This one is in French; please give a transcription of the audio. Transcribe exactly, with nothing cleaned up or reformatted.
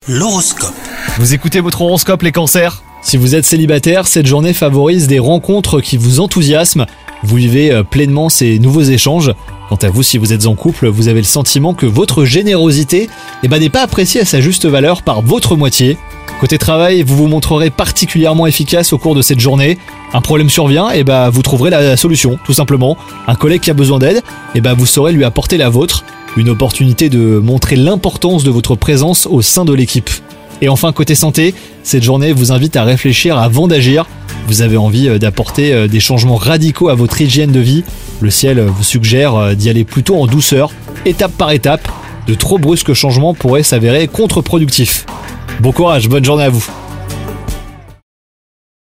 L'horoscope. Vous écoutez votre horoscope les cancers ? Si vous êtes célibataire, cette journée favorise des rencontres qui vous enthousiasment. Vous vivez pleinement ces nouveaux échanges. Quant à vous, si vous êtes en couple, vous avez le sentiment que votre générosité eh ben, n'est pas appréciée à sa juste valeur par votre moitié. Côté travail, vous vous montrerez particulièrement efficace au cours de cette journée. Un problème survient, et ben vous trouverez la solution, tout simplement. Un collègue qui a besoin d'aide, et ben vous saurez lui apporter la vôtre. Une opportunité de montrer l'importance de votre présence au sein de l'équipe. Et enfin, côté santé, cette journée vous invite à réfléchir avant d'agir. Vous avez envie d'apporter des changements radicaux à votre hygiène de vie. Le ciel vous suggère d'y aller plutôt en douceur, étape par étape. De trop brusques changements pourraient s'avérer contre-productifs. Bon courage, bonne journée à vous.